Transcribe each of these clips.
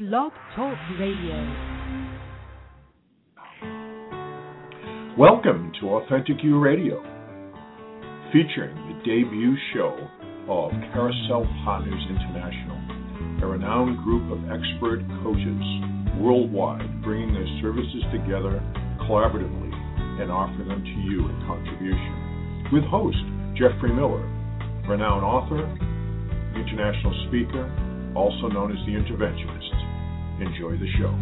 Blog Talk Radio. Welcome to Authentic You Radio, featuring the debut show of Carousel Partners International, a renowned group of expert coaches worldwide bringing their services together collaboratively and offering them to you in contribution. With host Jeffrey Miller, renowned author, international speaker, also known as the Interventionist. Enjoy the show.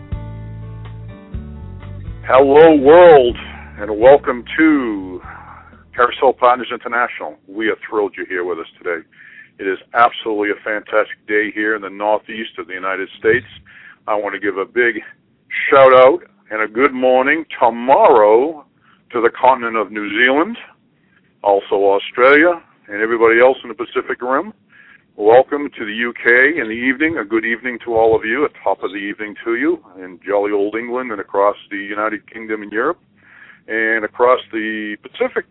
Hello, world, and welcome to Carousel Partners International. We are thrilled you're here with us today. It is absolutely a fantastic day here in the northeast of the United States. I want to give a big shout-out and a good morning tomorrow to the continent of New Zealand, also Australia, and everybody else in the Pacific Rim. Welcome to the UK in the evening. A good evening to all of you, a top of the evening to you in jolly old England and across the United Kingdom and Europe and across the Pacific.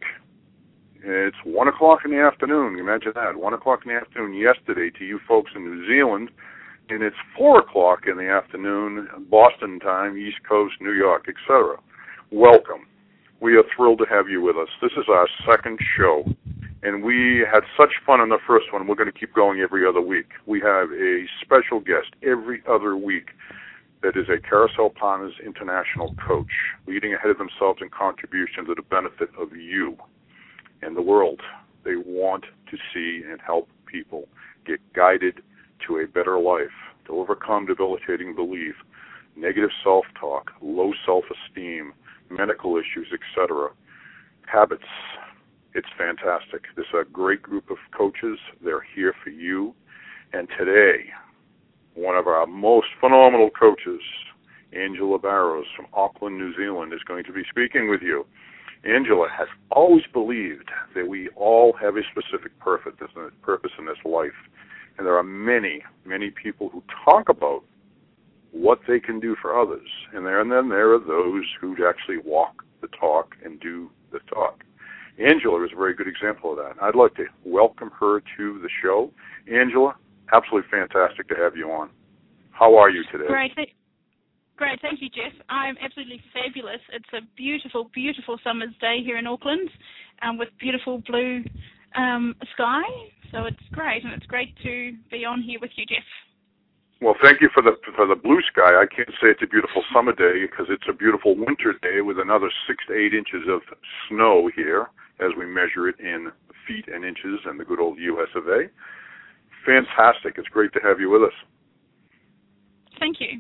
It's 1 o'clock in the afternoon. Imagine that, 1 o'clock in the afternoon yesterday to you folks in New Zealand, and it's 4 o'clock in the afternoon Boston time, East Coast, New York, etc. Welcome. We are thrilled to have you with us. This is our second show. And we had such fun on the first one. We're going to keep going every other week. We have a special guest every other week that is a Carousel Partners International coach, leading ahead of themselves in contribution to the benefit of you and the world. They want to see and help people get guided to a better life, to overcome debilitating belief, negative self-talk, low self-esteem, medical issues, etc., habits. It's fantastic. This is a great group of coaches. They're here for you. And today, one of our most phenomenal coaches, Angela Barrows from Auckland, New Zealand, is going to be speaking with you. Angela has always believed that we all have a specific purpose in this life. And there are many, many people who talk about what they can do for others. And then there are those who actually walk the talk and do the talk. Angela is a very good example of that. I'd like to welcome her to the show. Angela, absolutely fantastic to have you on. How are you today? Great. Thank you, Jeff. I'm absolutely fabulous. It's a beautiful, beautiful summer's day here in Auckland with beautiful blue sky. So it's great, and it's great to be on here with you, Jeff. Well, thank you for the blue sky. I can't say it's a beautiful summer day because it's a beautiful winter day with another 6 to 8 inches of snow here as we measure it in feet and inches in the good old US of A. Fantastic. It's great to have you with us. Thank you.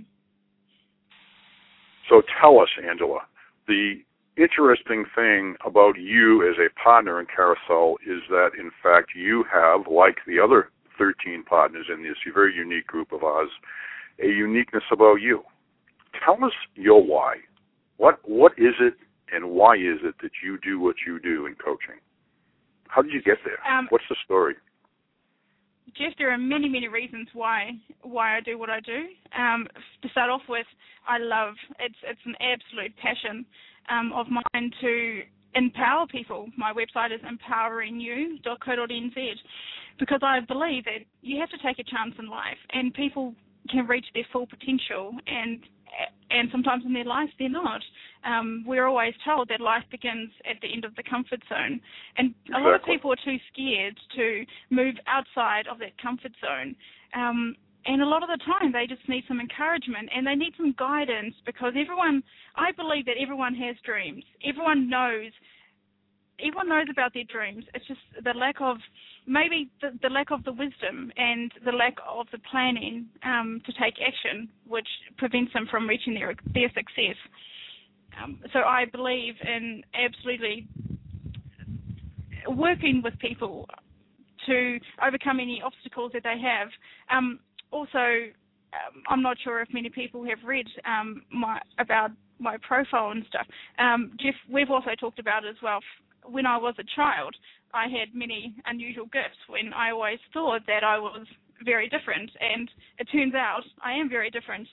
So tell us, Angela, the interesting thing about you as a partner in Carousel is that, in fact, you have, like the other 13 partners in this very unique group of ours, a uniqueness about you. Tell us your why. What is it and why is it that you do what you do in coaching? How did you get there? What's the story? Jeff, there are many, many reasons why I do what I do. To start off with, I love, it's an absolute passion of mine to empower people. My website is empoweringyou.co.nz because I believe that you have to take a chance in life and people can reach their full potential and sometimes in their life they're not. We're always told that life begins at the end of the comfort zone, and a lot of people are too scared to move outside of that comfort zone. And a lot of the time they just need some encouragement and they need some guidance because I believe that everyone has dreams. Everyone knows about their dreams. It's just the lack of, maybe the lack of the wisdom and the lack of the planning to take action, which prevents them from reaching their success. So I believe in absolutely working with people to overcome any obstacles that they have. I'm not sure if many people have read about my profile and stuff. Jeff, we've also talked about it as well. When I was a child, I had many unusual gifts when I always thought that I was very different, and it turns out I am very different.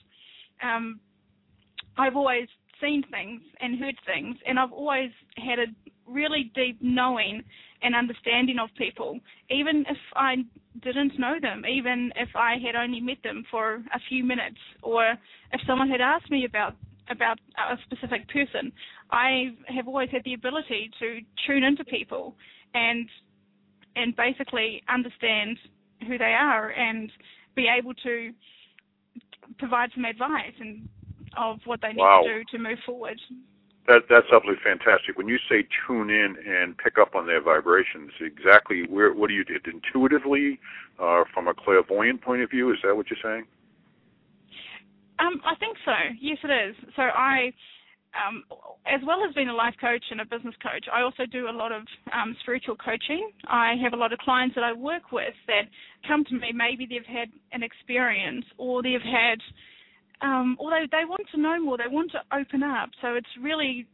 I've always seen things and heard things, and I've always had a really deep knowing and understanding of people, even if I didn't know them, even if I had only met them for a few minutes, or if someone had asked me about a specific person. I have always had the ability to tune into people and basically understand who they are and be able to provide some advice and of what they need to do to move forward. That's absolutely fantastic. When you say tune in and pick up on their vibrations, exactly what do you do? Intuitively, from a clairvoyant point of view, is that what you're saying? I think so. Yes, it is. So I, as well as being a life coach and a business coach, I also do a lot of spiritual coaching. I have a lot of clients that I work with that come to me. Maybe they've had an experience, or they've had, or they want to know more. They want to open up. So it's really,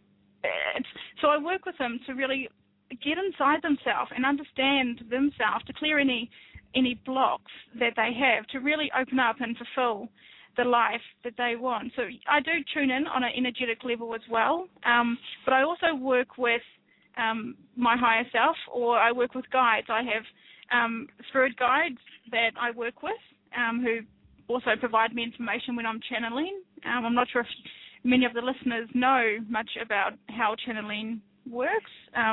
so I work with them to really get inside themselves and understand themselves, to clear any blocks that they have, to really open up and fulfill the life that they want. So I do tune in on an energetic level as well, but I also work with my higher self, or I work with guides. I have spirit guides that I work with who also provide me information when I'm channeling. I'm not sure if many of the listeners know much about how channeling works.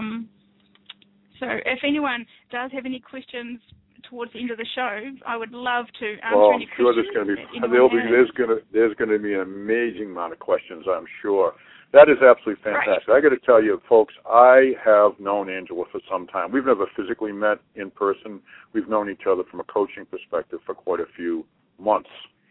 So if anyone does have any questions towards the end of the show, I would love to answer any questions. Well, I'm sure there's going to be an amazing amount of questions, I'm sure. That is absolutely fantastic. Right. I got to tell you, folks, I have known Angela for some time. We've never physically met in person. We've known each other from a coaching perspective for quite a few months.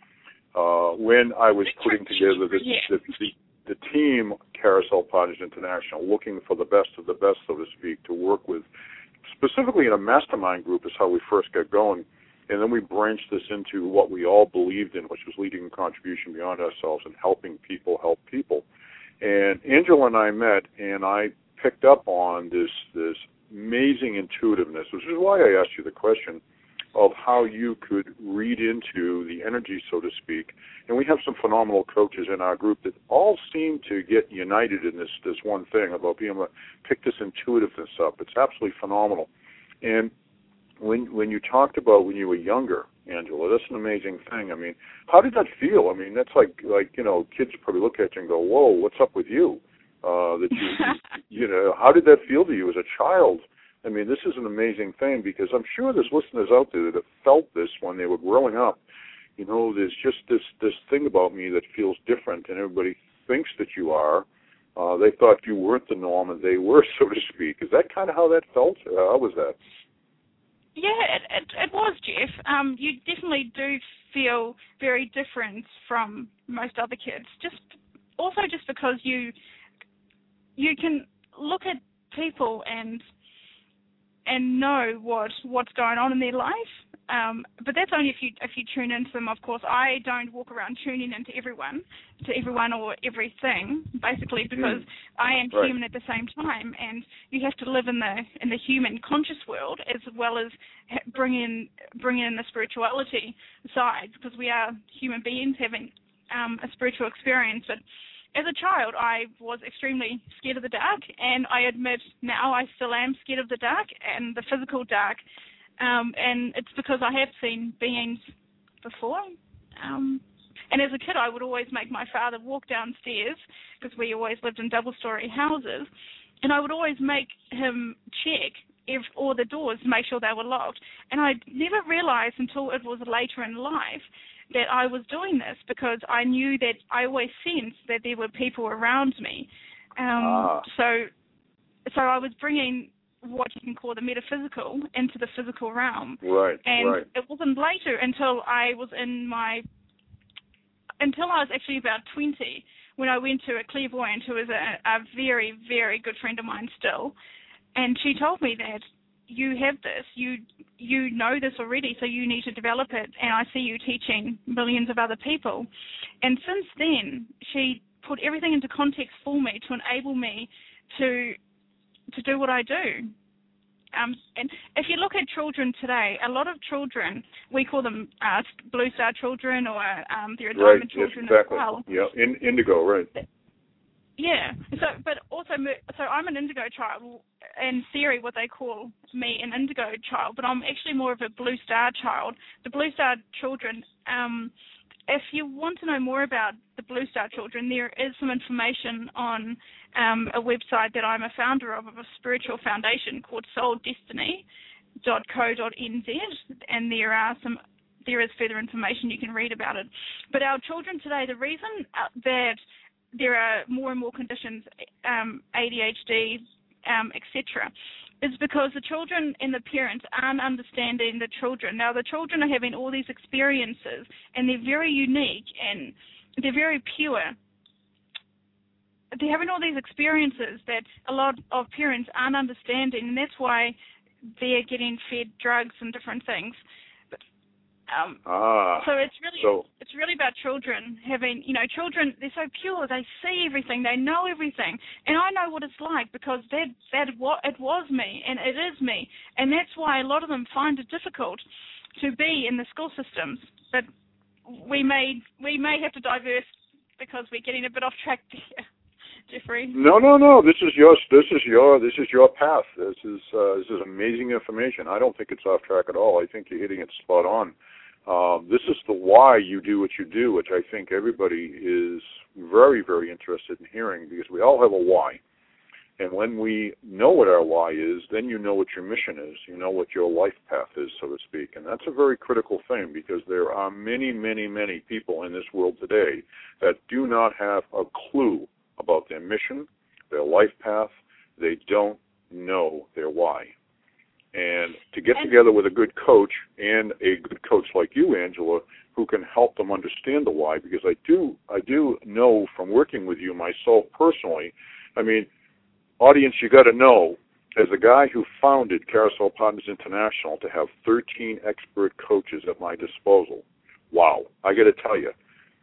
When I was putting together the team, Carousel Partners International, looking for the best of the best, so to speak, to work with, specifically in a mastermind group is how we first got going. And then we branched this into what we all believed in, which was leading a contribution beyond ourselves and helping people help people. And Angela and I met, and I picked up on this amazing intuitiveness, which is why I asked you the question of how you could read into the energy, so to speak. And we have some phenomenal coaches in our group that all seem to get united in this one thing about being able to pick this intuitiveness up. It's absolutely phenomenal. And when you talked about when you were younger, Angela, that's an amazing thing. I mean, how did that feel? I mean, that's like kids probably look at you and go, "Whoa, what's up with you?" That you know, how did that feel to you as a child? I mean, this is an amazing thing, because I'm sure there's listeners out there that have felt this when they were growing up. You know, there's just this thing about me that feels different, and everybody thinks that you are. They thought you weren't the norm, and they were, so to speak. Is that kind of how that felt? How was that? Yeah, it was, Jeff. You definitely do feel very different from most other kids. Just because you can look at people and know what's going on in their life. But that's only if you tune into them, of course. I don't walk around tuning into everyone or everything, basically, because I am human at the same time, and you have to live in the human conscious world as well as bring in the spirituality side, because we are human beings having a spiritual experience. But as a child, I was extremely scared of the dark, and I admit now I still am scared of the dark and the physical dark. And it's because I have seen beings before. And as a kid, I would always make my father walk downstairs, because we always lived in double-story houses, and I would always make him check all the doors to make sure they were locked. And I never realized until it was later in life that I was doing this, because I knew that I always sensed that there were people around me. So I was bringing what you can call the metaphysical into the physical realm. Right. It wasn't later until I was actually about 20 when I went to a clairvoyant who is a very, very good friend of mine still. And she told me that you have this, you know this already, so you need to develop it, and I see you teaching millions of other people. And since then, she put everything into context for me to enable me to do what I do. And if you look at children today, a lot of children, we call them Blue Star children, or they're diamond children as well. Yeah, indigo, right. Yeah. So I'm an indigo child, in theory what they call me an indigo child, but I'm actually more of a blue star child. The blue star children, if you want to know more about the blue star children, there is some information on a website that I'm a founder of a spiritual foundation called souldestiny.co.nz, and there is further information you can read about it. But our children today, the reason that there are more and more conditions, ADHD, etc., is because the children and the parents aren't understanding the children. Now, the children are having all these experiences, and they're very unique, and they're very pure. They're having all these experiences that a lot of parents aren't understanding, and that's why they're getting fed drugs and different things. So it's really about children having, children, they're so pure, they see everything, they know everything, and I know what it's like because it was me, and it is me, and that's why a lot of them find it difficult to be in the school systems. But we may have to diverse because we're getting a bit off track there, Jeffrey. No. This is your path. This is amazing information. I don't think it's off track at all. I think you're hitting it spot on. This is the why you do what you do, which I think everybody is very, very interested in hearing, because we all have a why. And when we know what our why is, then you know what your mission is. You know what your life path is, so to speak. And that's a very critical thing, because there are many, many, many people in this world today that do not have a clue about their mission, their life path. They don't know their why. And to get together with a good coach, and a good coach like you, Angela, who can help them understand the why, because I do know from working with you myself personally, I mean, audience, you got to know, as a guy who founded Carousel Partners International, to have 13 expert coaches at my disposal. Wow. I got to tell you,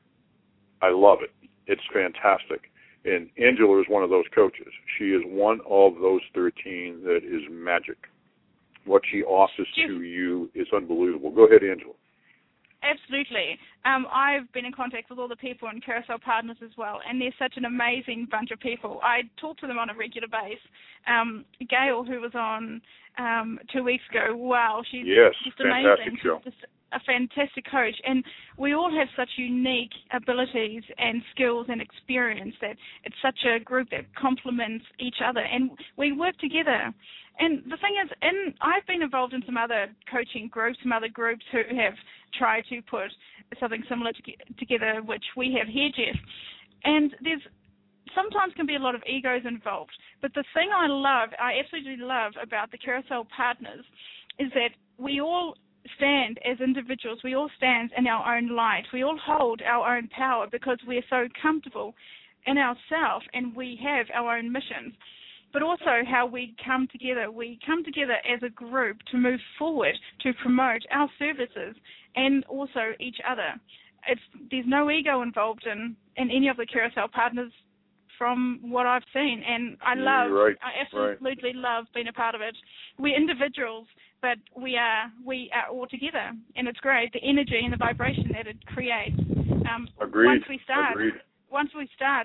I love it. It's fantastic. And Angela is one of those coaches. She is one of those 13 that is magic. What she offers to you is unbelievable. Go ahead, Angela. Absolutely. I've been in contact with all the people in Carousel Partners as well, and they're such an amazing bunch of people. I talk to them on a regular basis. Gail, who was on 2 weeks ago, wow, she's just amazing. Show. She's just a fantastic coach, and we all have such unique abilities and skills and experience that it's such a group that complements each other, and we work together. And the thing is, I've been involved in some other coaching groups, some other groups who have tried to put something similar together, which we have here, Jeff. And there's sometimes can be a lot of egos involved. But the thing I absolutely love about the Carousel Partners is that we all stand as individuals. We all stand in our own light. We all hold our own power because we're so comfortable in ourselves, and we have our own missions. But also how we come together. We come together as a group to move forward, to promote our services and also each other. There's no ego involved in any of the Carousel Partners from what I've seen, and I absolutely love being a part of it. We're individuals, but we are all together, and it's great, the energy and the vibration that it creates. Agreed. Once we start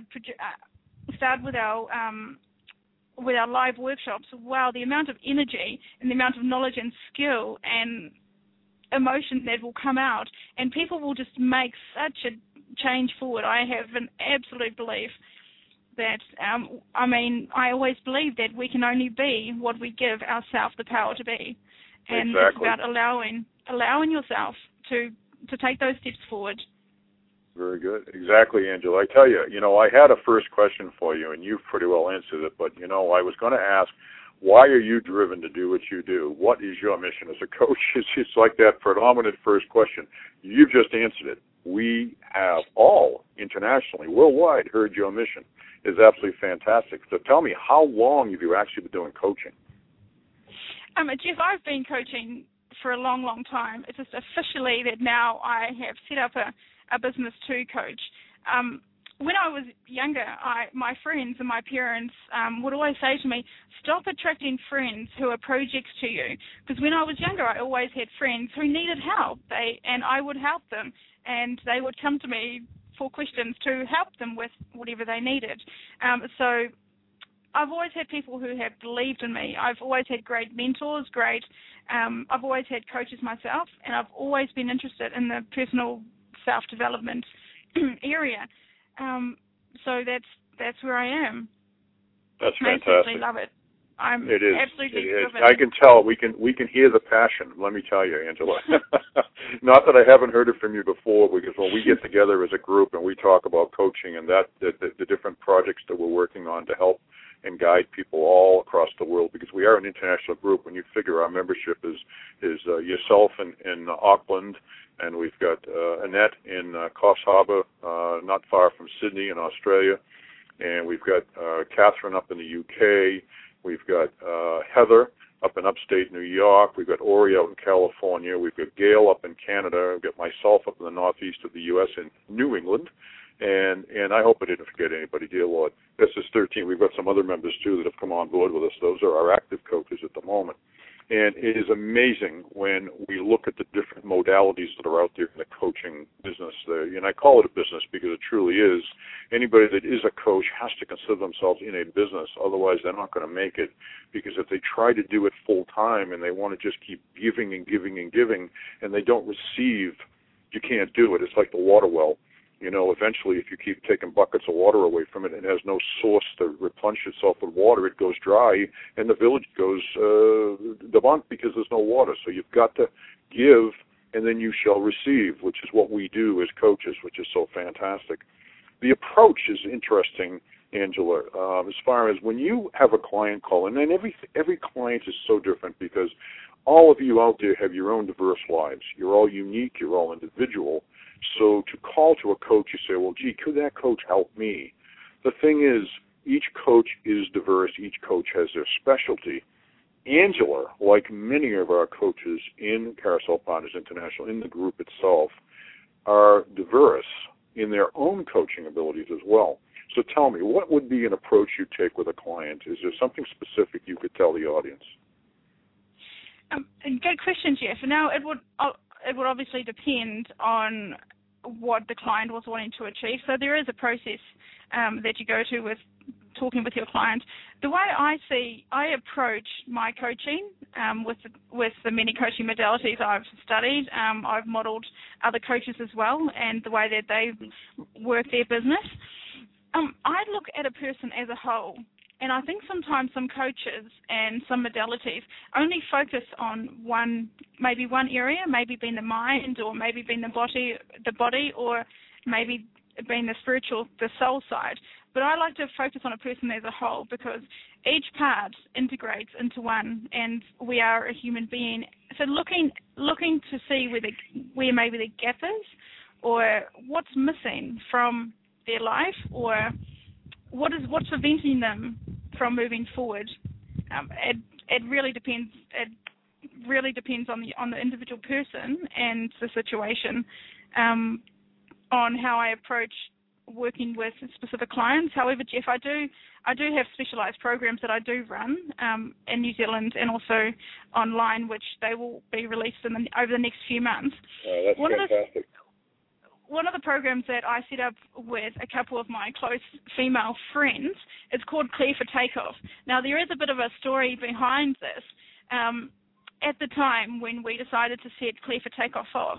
with our live workshops, wow, the amount of energy and the amount of knowledge and skill and emotion that will come out, and people will just make such a change forward. I have an absolute belief that, I always believe that we can only be what we give ourselves the power to be. And exactly. It's about allowing yourself to take those steps forward. Very good. Exactly, Angela. I tell you, I had a first question for you, and you've pretty well answered it, but, I was going to ask, why are you driven to do what you do? What is your mission as a coach? It's like that predominant first question. You've just answered it. We have all, internationally, worldwide, heard your mission. It's absolutely fantastic. So tell me, how long have you actually been doing coaching? Jeff, I've been coaching for a long, long time. It's just officially that now I have set up a business to coach. When I was younger, my friends and my parents would always say to me, stop attracting friends who are projects to you. Because when I was younger, I always had friends who needed help, and I would help them, and they would come to me for questions to help them with whatever they needed. So I've always had people who have believed in me. I've always had great mentors, I've always had coaches myself, and I've always been interested in the personal self-development area. So that's where I am. That's fantastic. I absolutely love it. It is. Absolutely driven. I can tell. We can hear the passion. Let me tell you, Angela. Not that I haven't heard it from you before, because when we get together as a group and we talk about coaching and the different projects that we're working on to help and guide people all across the world, because we are an international group. When you figure our membership is yourself in Auckland, and we've got Annette in Coffs Harbour, not far from Sydney in Australia, and we've got Catherine up in the UK. We've got Heather up in upstate New York. We've got Ori out in California. We've got Gail up in Canada. We've got myself up in the northeast of the U.S. in New England. And I hope I didn't forget anybody, dear Lord. This is 13. We've got some other members, too, that have come on board with us. Those are our active coaches at the moment. And it is amazing when we look at the different modalities that are out there in the coaching business. And I call it a business because it truly is. Anybody that is a coach has to consider themselves in a business. Otherwise, they're not going to make it. Because if they try to do it full time and they want to just keep giving and giving and giving, and they don't receive, you can't do it. It's like the water well. You know, eventually, if you keep taking buckets of water away from it and it has no source to replenish itself with water, it goes dry, and the village goes debunked because there's no water. So you've got to give, and then you shall receive, which is what we do as coaches, which is so fantastic. The approach is interesting, Angela, as far as when you have a client call, and then every client is so different because all of you out there have your own diverse lives. You're all unique. You're all individual. So to call to a coach, you say, well, gee, could that coach help me? The thing is, each coach is diverse. Each coach has their specialty. Angela, like many of our coaches in Carousel Partners International, in the group itself, are diverse in their own coaching abilities as well. So tell me, what would be an approach you take with a client? Is there something specific you could tell the audience? Good question, Jeff. Now, it would obviously depend on what the client was wanting to achieve. So there is a process that you go to with talking with your client. The way I approach my coaching with the many coaching modalities I've studied, I've modeled other coaches as well and the way that they work their business. I look at a person as a whole. And I think sometimes some coaches and some modalities only focus on maybe one area, maybe being the mind, or maybe being the body, or maybe being the spiritual, the soul side. But I like to focus on a person as a whole because each part integrates into one, and we are a human being. So looking to see where maybe the gap is, or what's missing from their life, or what's preventing them from moving forward. It really depends. It really depends on the individual person and the situation, on how I approach working with specific clients. However, Jeff, I do have specialised programs that I do run in New Zealand and also online, which they will be released over the next few months. That's fantastic. One of the programs that I set up with a couple of my close female friends, it's called Clear for Takeoff. Now, there is a bit of a story behind this. At the time when we decided to set Clear for Takeoff off,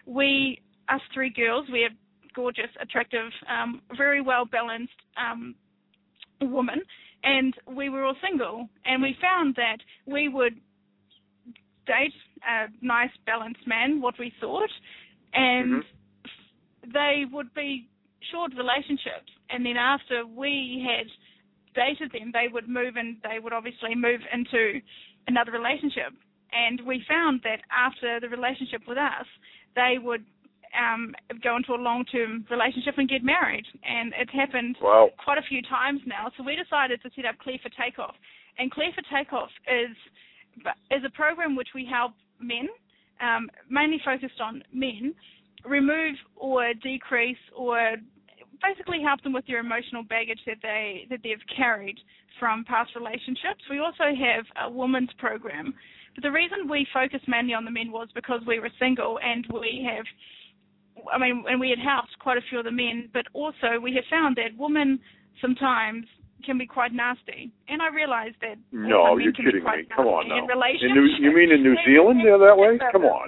us three girls, we are gorgeous, attractive, very well-balanced women, and we were all single. And we found that we would date a nice, balanced man, what we thought, and they would be short relationships, and then after we had dated them, they would obviously move into another relationship. And we found that after the relationship with us, they would go into a long-term relationship and get married. And it's happened quite a few times now. So we decided to set up Clear for Takeoff. And Clear for Takeoff is a program which we help men, mainly focused on men, remove or decrease or basically help them with their emotional baggage that they've carried from past relationships. We also have a women's program. But the reason we focus mainly on the men was because we were single and and we had helped quite a few of the men, but also we have found that women sometimes can be quite nasty. And I realized that no, men you're can kidding be quite me. Come on nasty now. in relationships. You mean in New Zealand they're that way? Come on.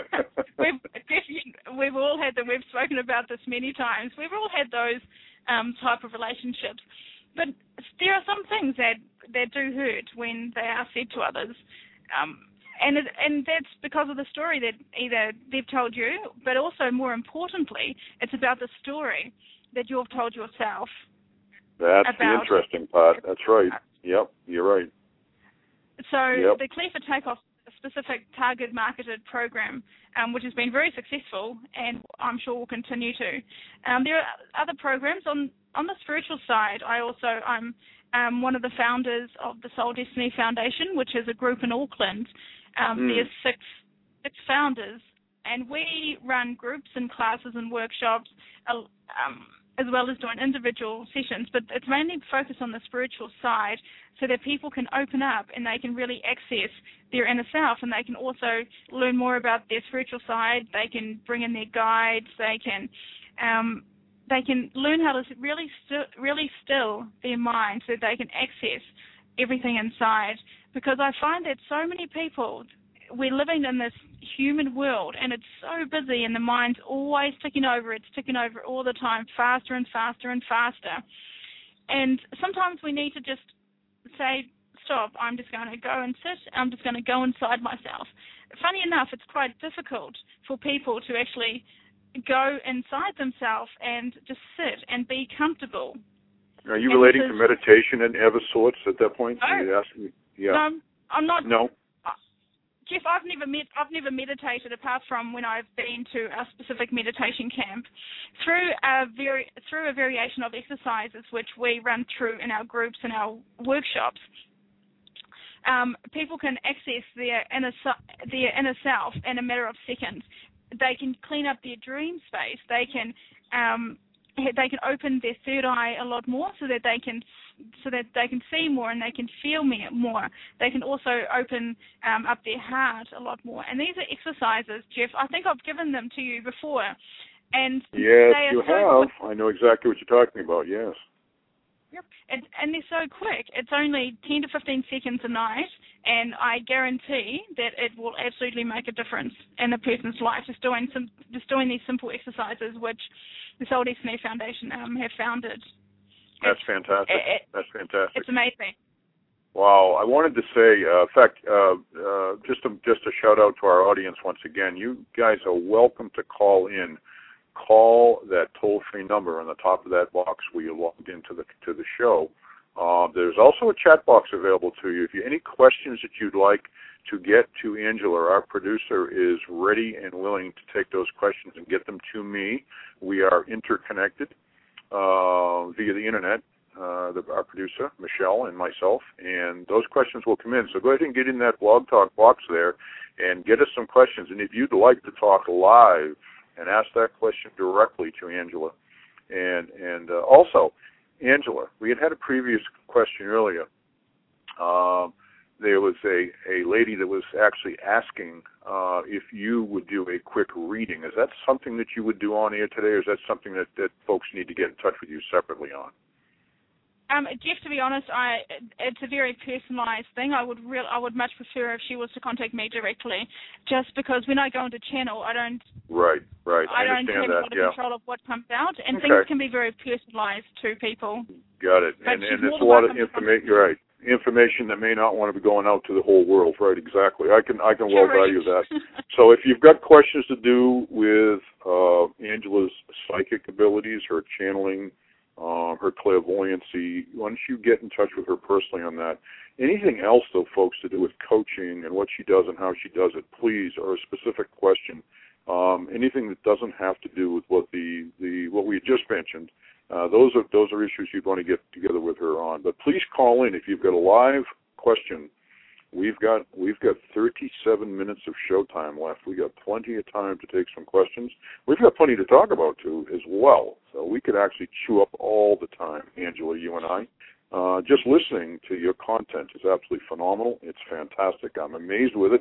we've all had them. We've spoken about this many times. We've all had those type of relationships. But there are some things that do hurt when they are said to others. And that's because of the story that either they've told you, but also more importantly, it's about the story that you've told yourself. That's the interesting part. That's right. Yep, you're right. So the Clear for Takeoff specific target marketed program, which has been very successful, and I'm sure will continue to. There are other programs on the spiritual side. I'm one of the founders of the Soul Destiny Foundation, which is a group in Auckland. There's six founders, and we run groups and classes and workshops, as well as doing individual sessions, but it's mainly focused on the spiritual side so that people can open up and they can really access their inner self, and they can also learn more about their spiritual side. They can bring in their guides. They can learn how to really still their mind so that they can access everything inside, because I find that so many people, we're living in this human world, and it's so busy, and the mind's always ticking over. It's ticking over all the time, faster and faster and faster. And sometimes we need to just say, stop, I'm just going to go and sit. I'm just going to go inside myself. Funny enough, it's quite difficult for people to actually go inside themselves and just sit and be comfortable. Are you relating to meditation and other sorts at that point? No, yeah. No, I'm not. No. Jeff, I've never meditated apart from when I've been to a specific meditation camp. Through a variation of exercises which we run through in our groups and our workshops, people can access their inner self in a matter of seconds. They can clean up their dream space. They can open their third eye a lot more so that they can see more and they can feel more. They can also open up their heart a lot more. And these are exercises, Jeff. I think I've given them to you before. And yes, you have. I know exactly what you're talking about. Yes. Yep. And they're so quick. It's only 10 to 15 seconds a night, and I guarantee that it will absolutely make a difference in a person's life. Just doing these simple exercises, which the Soul Destiny Foundation have founded. That's fantastic. That's fantastic. It's amazing. Wow. I wanted to say, in fact, just a shout out to our audience once again. You guys are welcome to call in. Call that toll-free number on the top of that box where you logged into the show. There's also a chat box available to you. If you have any questions that you'd like to get to Angela, our producer is ready and willing to take those questions and get them to me. We are interconnected via the internet, our producer, Michelle, and myself, and those questions will come in. So go ahead and get in that Blog Talk box there and get us some questions. And if you'd like to talk live and ask that question directly to Angela. And also, Angela, we had a previous question earlier. There was a lady that was actually asking if you would do a quick reading. Is that something that you would do on air today, or is that something that folks need to get in touch with you separately on? Jeff, to be honest, it's a very personalised thing. I would much prefer if she was to contact me directly, just because when I go into channel, I don't. Right. I don't have a lot of control of what comes out, and things can be very personalised to people. Got it. But and there's a lot of information. You're right. Information that may not want to be going out to the whole world. Right. Exactly. I can well value that. So if you've got questions to do with Angela's psychic abilities, her channeling, her clairvoyancy, why don't you get in touch with her personally on that? Anything else, though, folks, to do with coaching and what she does and how she does it, please, or a specific question, anything that doesn't have to do with what we just mentioned, those are issues you'd want to get together with her on. But please call in if you've got a live question. We've got 37 minutes of showtime left. We've got plenty of time to take some questions. We've got plenty to talk about, too, as well. So we could actually chew up all the time, Angela, you and I. Just listening to your content is absolutely phenomenal. It's fantastic. I'm amazed with it.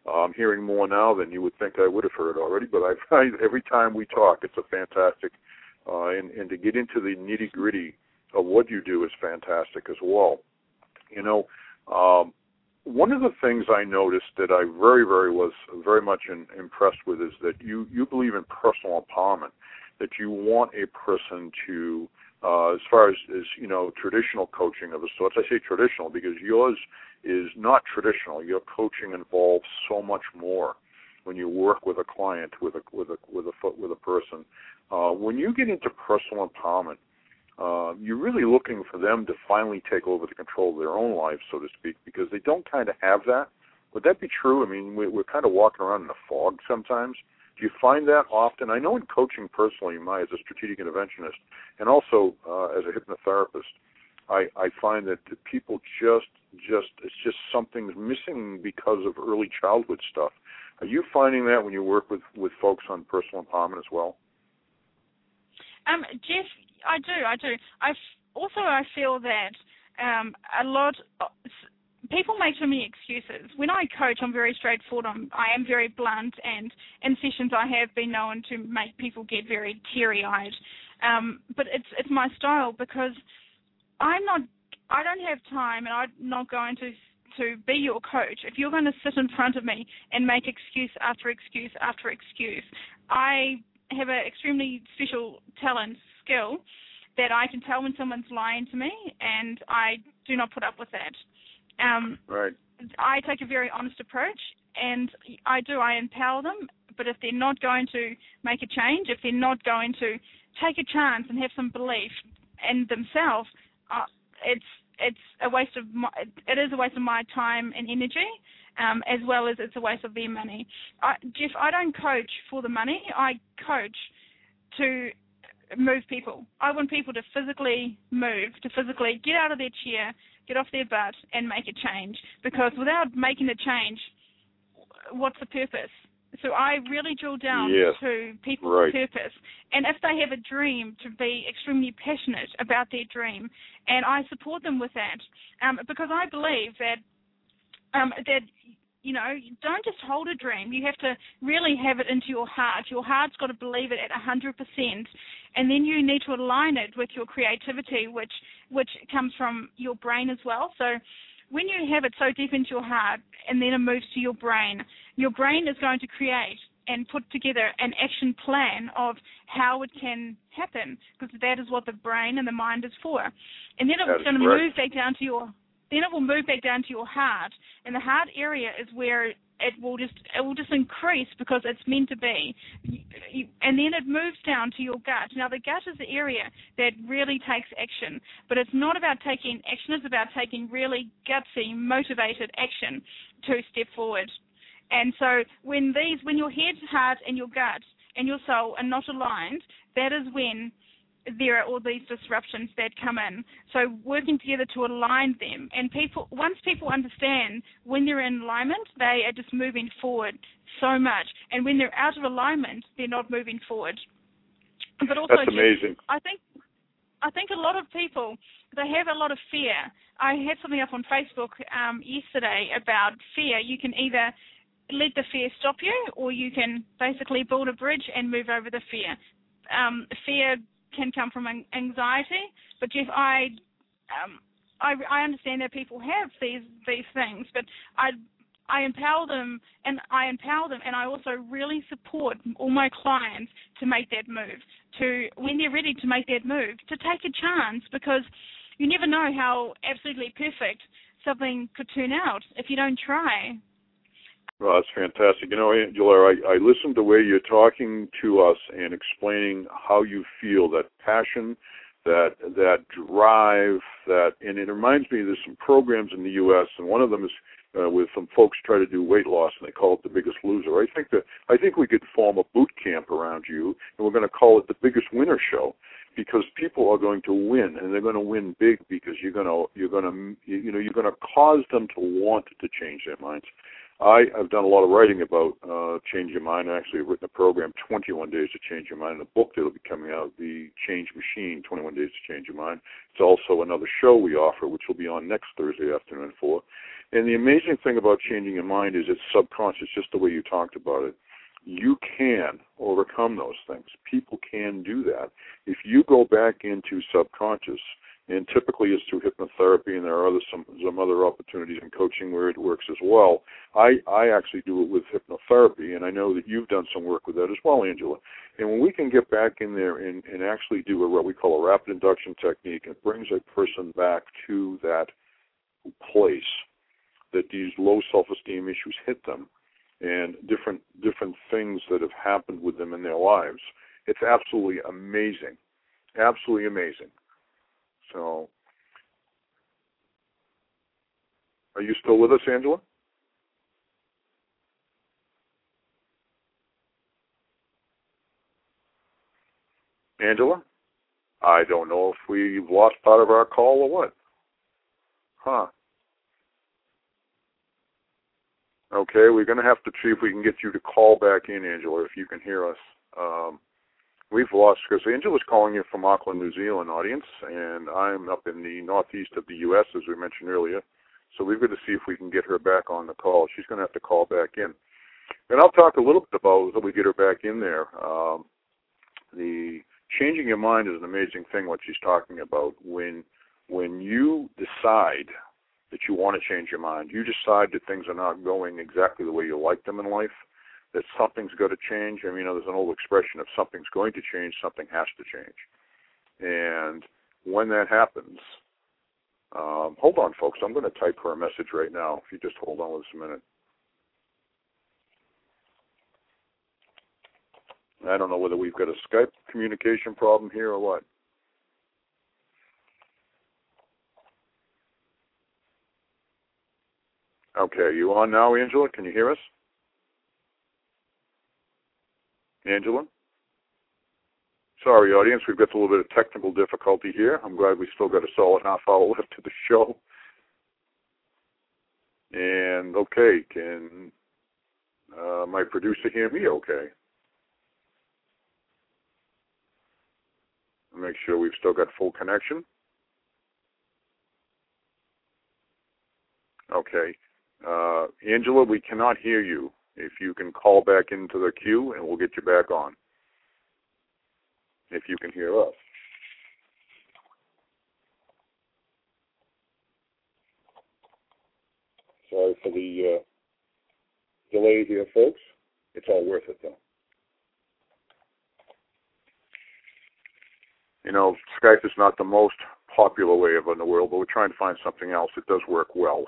I'm hearing more now than you would think I would have heard already, but I find every time we talk, it's a fantastic, and to get into the nitty-gritty of what you do is fantastic as well. You know, one of the things I noticed that I was very much impressed with is that you believe in personal empowerment, that you want a person to, as far as you know, traditional coaching of the sorts. I say traditional because yours is not traditional. Your coaching involves so much more when you work with a client, with a person. When you get into personal empowerment, you're really looking for them to finally take over the control of their own lives, so to speak, because they don't kind of have that. Would that be true? I mean, we're kind of walking around in a fog sometimes. Do you find that often? I know in coaching personally, as a strategic interventionist, and also as a hypnotherapist, I find that people it's just something's missing because of early childhood stuff. Are you finding that when you work with folks on personal empowerment as well? Jeff, I do. I feel that a lot people make so many excuses. When I coach, I'm very straightforward. I am very blunt, and in sessions I have been known to make people get very teary-eyed. But it's my style, because I don't have time, and I'm not going to be your coach if you're going to sit in front of me and make excuse after excuse after excuse. I have an extremely special talent, skill, that I can tell when someone's lying to me, and I do not put up with that. Right. I take a very honest approach, and I empower them, but if they're not going to make a change, if they're not going to take a chance and have some belief in themselves, it is a waste of my time and energy, as well as it's a waste of their money. Jeff, I don't coach for the money. I coach to move people. I want people to physically move, to physically get out of their chair, get off their butt, and make a change. Because without making a change, what's the purpose? So I really drill down to people's purpose. And if they have a dream, to be extremely passionate about their dream. And I support them with that, because I believe that you know, don't just hold a dream. You have to really have it into your heart. Your heart's got to believe it at 100%. And then you need to align it with your creativity, which comes from your brain as well. So when you have it so deep into your heart and then it moves to your brain is going to create and put together an action plan of how it can happen, because that is what the brain and the mind is for. And then it's going to move back down to your heart, and the heart area is where it will just increase, because it's meant to be. And then it moves down to your gut. Now, the gut is the area that really takes action, but it's not about taking action. It's about taking really gutsy, motivated action to step forward. And so when your head, heart, and your gut and your soul are not aligned, that is when there are all these disruptions that come in. So working together to align them. And once people understand when they're in alignment, they are just moving forward so much. And when they're out of alignment, they're not moving forward. But also, that's amazing. I think a lot of people, they have a lot of fear. I had something up on Facebook yesterday about fear. You can either let the fear stop you, or you can basically build a bridge and move over the fear. Fear can come from anxiety, but Jeff, I understand that people have these things, but I empower them, and I also really support all my clients to make that move, when they're ready to make that move, to take a chance, because you never know how absolutely perfect something could turn out if you don't try. Well, that's fantastic. You know, Angela, I listened to the way you're talking to us and explaining how you feel, that passion, that drive, and it reminds me, there's some programs in the U.S., and one of them is with some folks try to do weight loss, and they call it The Biggest Loser. I think we could form a boot camp around you, and we're going to call it The Biggest Winner Show, because people are going to win, and they're going to win big, because you're going to cause them to want to change their minds. I've done a lot of writing about Change Your Mind. I actually have written a program, 21 Days to Change Your Mind, and a book that will be coming out, The Change Machine, 21 Days to Change Your Mind. It's also another show we offer, which will be on next Thursday afternoon at 4. And the amazing thing about changing your mind is it's subconscious, just the way you talked about it. You can overcome those things. People can do that. If you go back into subconscious, and typically it's through hypnotherapy, and there are some other opportunities in coaching where it works as well. I actually do it with hypnotherapy, and I know that you've done some work with that as well, Angela. And when we can get back in there and actually do what we call a rapid induction technique, it brings a person back to that place that these low self-esteem issues hit them, and different things that have happened with them in their lives. It's absolutely amazing. Absolutely amazing. So, are you still with us, Angela? Angela? I don't know if we've lost part of our call or what. Huh. Okay, we're going to have to see if we can get you to call back in, Angela, if you can hear us. We've lost, because Angela's calling in from Auckland, New Zealand audience, and I'm up in the northeast of the U.S., as we mentioned earlier. So we've got to see if we can get her back on the call. She's going to have to call back in. And I'll talk a little bit about, as we get her back in there, the changing your mind is an amazing thing, what she's talking about. When you decide that you want to change your mind, you decide that things are not going exactly the way you like them in life, that something's got to change. I mean, there's an old expression, if something's going to change, something has to change. And when that happens, hold on, folks. I'm going to type her a message right now. If you just hold on with us a minute. I don't know whether we've got a Skype communication problem here or what. Okay, you on now, Angela? Can you hear us? Angela? Sorry, audience, we've got a little bit of technical difficulty here. I'm glad we still got a solid half hour left to the show. And, okay, can my producer hear me okay? Make sure we've still got full connection. Okay. Angela, we cannot hear you. If you can call back into the queue, and we'll get you back on, if you can hear us. Sorry for the delay here, folks. It's all worth it, though. You know, Skype is not the most popular way of in the world, but we're trying to find something else that does work well.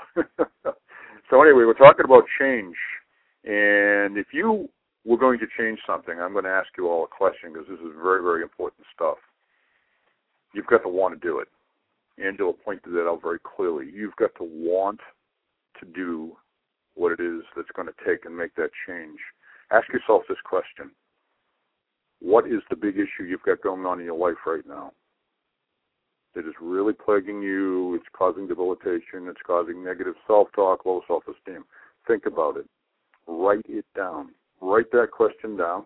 So anyway, we're talking about change. And if you were going to change something, I'm going to ask you all a question, because this is very, very important stuff. You've got to want to do it. Angela pointed that out very clearly. You've got to want to do what it is that's going to take and make that change. Ask yourself this question. What is the big issue you've got going on in your life right now that is really plaguing you? It's causing debilitation. It's causing negative self-talk, low self-esteem. Think about it. Write it down. Write that question down.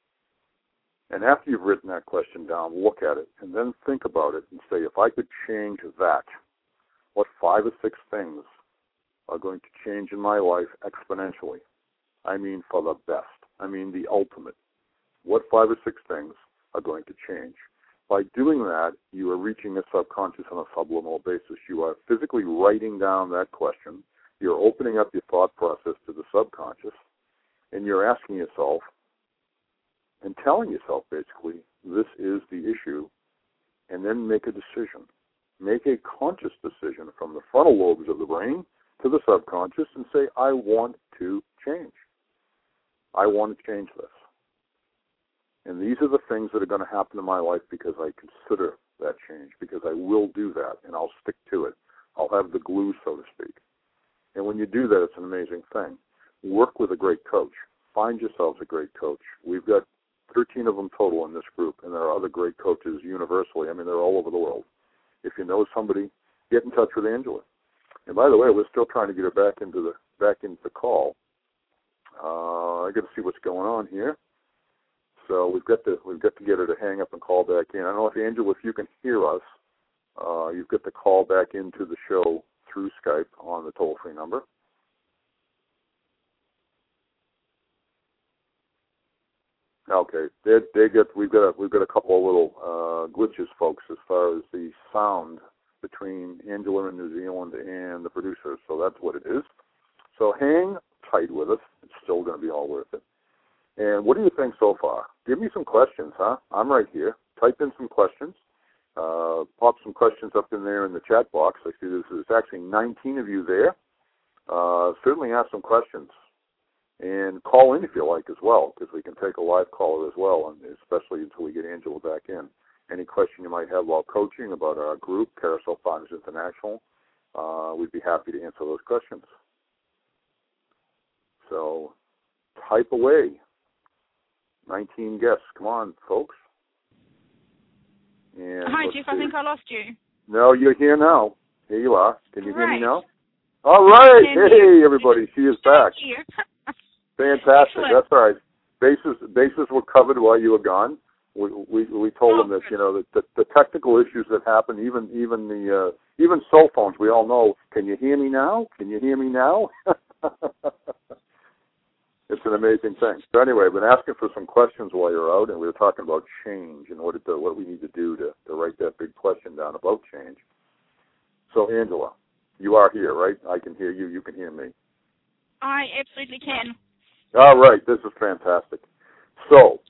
And after you've written that question down, look at it, and then think about it and say, if I could change that, what 5 or 6 things are going to change in my life exponentially? I mean for the best. I mean the ultimate. What 5 or 6 things are going to change? By doing that, you are reaching the subconscious on a subliminal basis. You are physically writing down that question. You're opening up your thought process to the subconscious, and you're asking yourself and telling yourself, basically, this is the issue, and then make a decision. Make a conscious decision from the frontal lobes of the brain to the subconscious and say, I want to change. I want to change this. And these are the things that are going to happen in my life because I consider that change, because I will do that, and I'll stick to it. I'll have the glue, so to speak. And when you do that, it's an amazing thing. Work with a great coach. Find yourselves a great coach. We've got 13 of them total in this group, and there are other great coaches universally. I mean, they're all over the world. If you know somebody, get in touch with Angela. And by the way, we're still trying to get her back into the call. I got to see what's going on here. So we've got to get her to hang up and call back in. I don't know if Angela, if you can hear us, you've got to call back into the show through Skype on the toll-free number. Okay, we've got a couple of little glitches, folks, as far as the sound between Angela in New Zealand and the producers. So that's what it is. So hang tight with us. It's still going to be all worth it. And what do you think so far? Give me some questions, huh? I'm right here. Type in some questions. Pop some questions up in there in the chat box. I see there's actually 19 of you there. Certainly ask some questions. And call in if you like as well, because we can take a live caller as well, and especially until we get Angela back in. Any question you might have about coaching, about our group, Carousel Partners International, we'd be happy to answer those questions. So type away. 19 guests. Come on, folks. And hi, Jeff. I think I lost you. No, you're here now. Here you are. Can you hear me now? All right. Hey, everybody. She is back. Fantastic. Excellent. That's all right. Bases were covered while you were gone. We told them that, you know, the technical issues that happen, even cell phones, we all know. Can you hear me now? Can you hear me now? It's an amazing thing. So anyway, I've been asking for some questions while you're out, and we were talking about change and what we need to do to write that big question down about change. So, Angela, you are here, right? I can hear you. You can hear me. I absolutely can. All right. This is fantastic. So,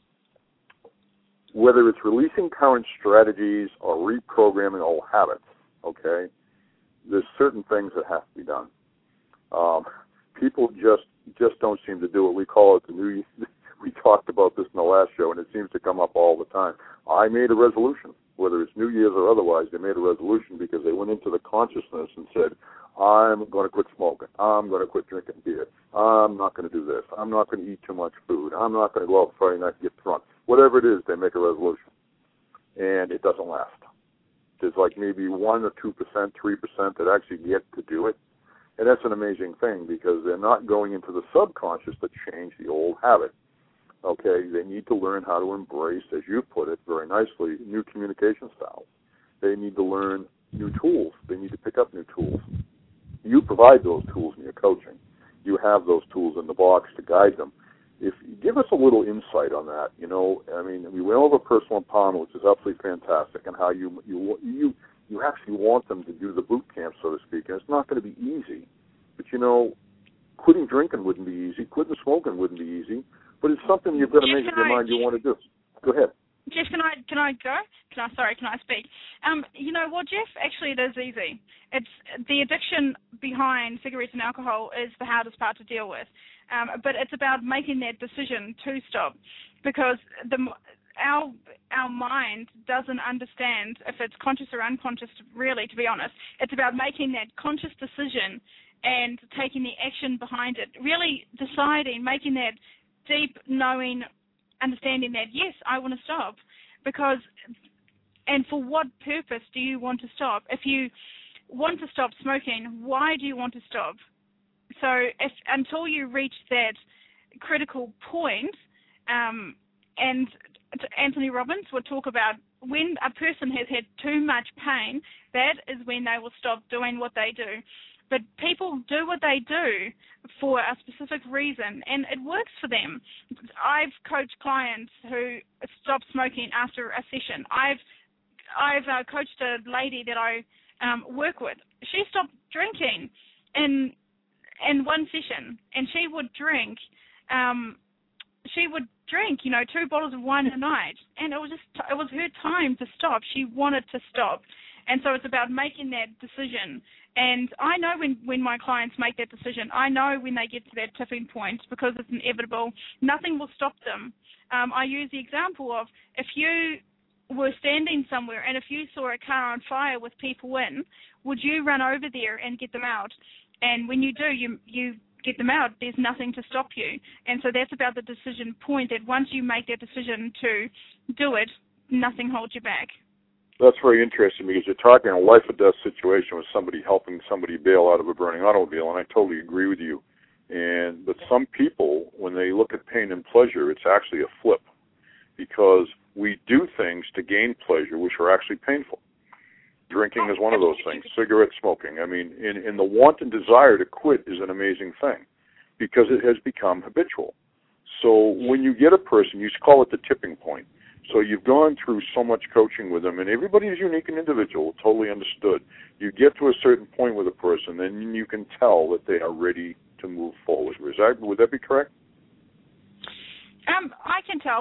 whether it's releasing current strategies or reprogramming old habits, okay, there's certain things that have to be done. People just don't seem to do it. We call it we talked about this in the last show, and it seems to come up all the time. I made a resolution, whether it's New Year's or otherwise, they made a resolution because they went into the consciousness and said, I'm going to quit smoking. I'm going to quit drinking beer. I'm not going to do this. I'm not going to eat too much food. I'm not going to go out Friday night and get drunk. Whatever it is, they make a resolution, and it doesn't last. There's like maybe 1 or 2%, 3% that actually get to do it. And that's an amazing thing because they're not going into the subconscious to change the old habit. Okay, they need to learn how to embrace, as you put it very nicely, new communication styles. They need to learn new tools. They need to pick up new tools. You provide those tools in your coaching. You have those tools in the box to guide them. If you give us a little insight on that, you know, I mean, we went over personal empowerment, which is absolutely fantastic, and how you actually want them to do the boot camp, so to speak, and it's not going to be easy. But, you know, quitting drinking wouldn't be easy. Quitting smoking wouldn't be easy. But it's something you've got to make up your mind you want to do. Go ahead. Jeff, can I go? Can I speak? You know what, Jeff? Actually, it is easy. It's the addiction behind cigarettes and alcohol is the hardest part to deal with. But it's about making that decision to stop, because our mind doesn't understand if it's conscious or unconscious, really, to be honest. It's about making that conscious decision and taking the action behind it, really deciding, making that deep knowing, understanding that, yes, I want to stop. And for what purpose do you want to stop? If you want to stop smoking, why do you want to stop? So until you reach that critical point, and Anthony Robbins would talk about when a person has had too much pain, that is when they will stop doing what they do. But people do what they do for a specific reason, and it works for them. I've coached clients who stopped smoking after a session. I've coached a lady that I work with. She stopped drinking in one session, and she would drink. You know, 2 bottles of wine a night, and it was her time to stop. She wanted to stop. And so it's about making that decision. And I know when my clients make that decision, I know when they get to that tipping point, because it's inevitable, nothing will stop them. I use the example of, if you were standing somewhere and if you saw a car on fire with people in, would you run over there and get them out? And when you do, you get them out, there's nothing to stop you. And so that's about the decision point, that once you make that decision to do it, nothing holds you back. That's very interesting, because you're talking a life or death situation with somebody helping somebody bail out of a burning automobile, and I totally agree with you. But some people, when they look at pain and pleasure, it's actually a flip, because we do things to gain pleasure which are actually painful. Drinking is one of those things. Cigarette smoking. I mean, in the want and desire to quit is an amazing thing because it has become habitual. So when you get a person, you call it the tipping point. So you've gone through so much coaching with them, and everybody is unique and individual, totally understood. You get to a certain point with a person, and you can tell that they are ready to move forward. Would that be correct? I can tell.